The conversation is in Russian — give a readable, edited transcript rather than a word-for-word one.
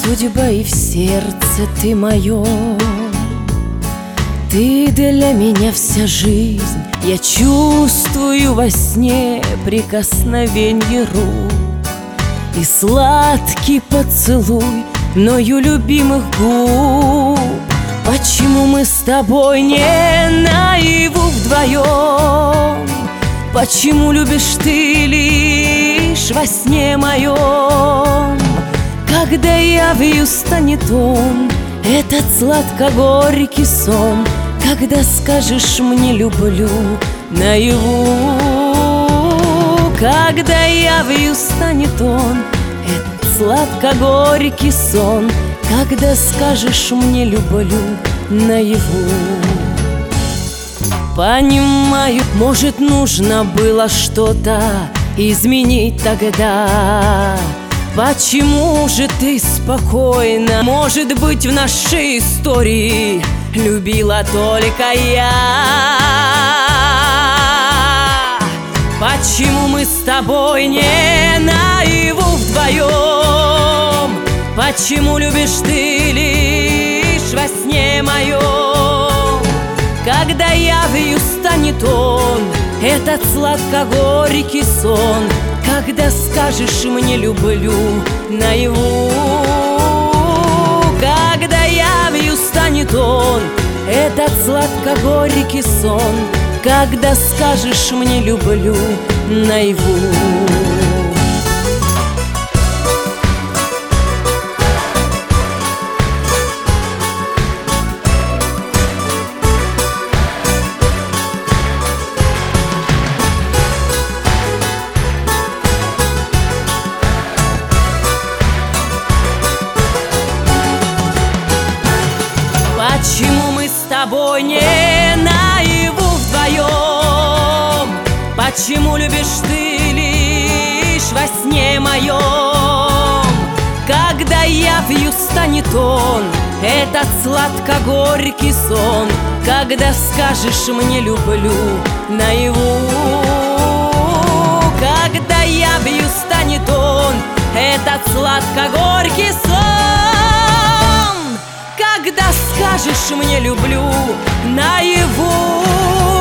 судьба и в сердце ты мое. Ты для меня вся жизнь, я чувствую во сне прикосновенье рук и сладкий поцелуй мною любимых губ. Почему мы с тобой не наяву вдвоем? Почему любишь ты лишь во сне моем? Когда явью станет он, этот сладко-горький сон, когда скажешь мне люблю наяву. Когда явью станет он, этот сладко-горький сон, когда скажешь мне люблю наяву. Понимаю, может, нужно было что-то изменить тогда. Почему же ты спокойно, может быть, в нашей истории любила только я? Почему мы с тобой не наяву вдвоем? Почему любишь ты лишь во сне моем? Когда явью станет он, этот сладко-горький сон, когда скажешь мне люблю наяву. Когда явью станет он, этот сладко-горький сон, когда скажешь мне люблю наяву. Почему мы с тобой не наяву вдвоем? Почему любишь ты лишь во сне моем? Когда явью станет он, этот сладко-горький сон, когда скажешь мне люблю наяву. Когда явью станет он, этот сладко-горький сон, когда скажешь мне люблю наяву.